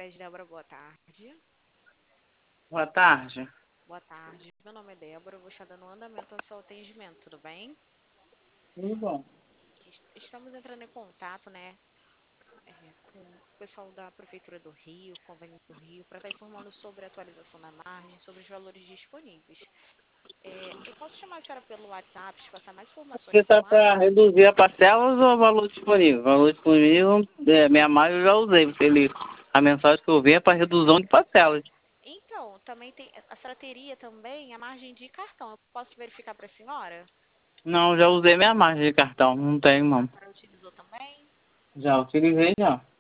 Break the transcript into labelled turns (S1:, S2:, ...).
S1: Cicred, Débora, boa tarde.
S2: Boa tarde.
S1: Boa tarde, meu nome é Débora, eu vou estar dando andamento ao seu atendimento, tudo bem?
S2: Tudo bom.
S1: Estamos entrando em contato, né, com o pessoal da Prefeitura do Rio, Convênio do Rio, para estar informando sobre a atualização da margem, sobre os valores disponíveis. Eu posso chamar a senhora pelo WhatsApp, te passar mais informações
S2: Você
S1: da
S2: tá
S1: margem?
S2: para reduzir a parcelas ou o valor disponível? O valor disponível, minha margem eu já usei. A mensagem que eu vi é para redução de parcelas.
S1: Então, também tem, a senhora teria também a margem de cartão, eu posso verificar para a senhora?
S2: Não, já usei minha margem de cartão. Não tenho,
S1: A
S2: não.
S1: senhora utilizou também?
S2: Já utilizei, já.